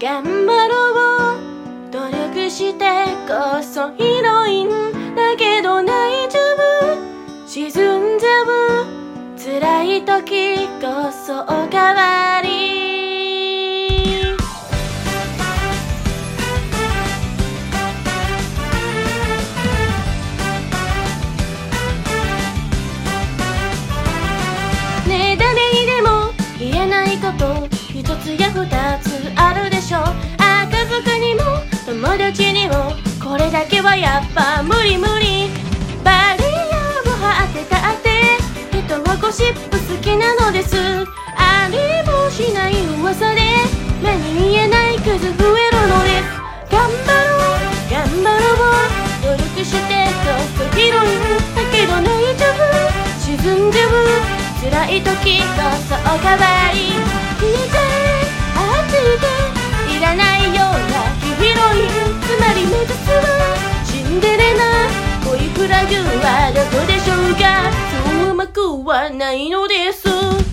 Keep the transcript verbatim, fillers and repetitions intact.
頑張ろう努力してこそヒロインだけど大丈夫沈んじゃう辛い時こそおかわりねえ誰にでも言えないこと一つや二つあるでしょあ家族にも友達にもこれだけはやっぱ無理無理バリアを張ってたって人はゴシップ好きなのですありもしない噂で目に見えないクズ増えるのです頑張ろう頑張ろう努力してこそヒロインだけど大丈夫沈んじゃう辛い時こそおかわり消えちゃえあっちでいらないようなヒロインつまり目指すはシンデレラ恋フラグはどこでしょうかそううまくはないのです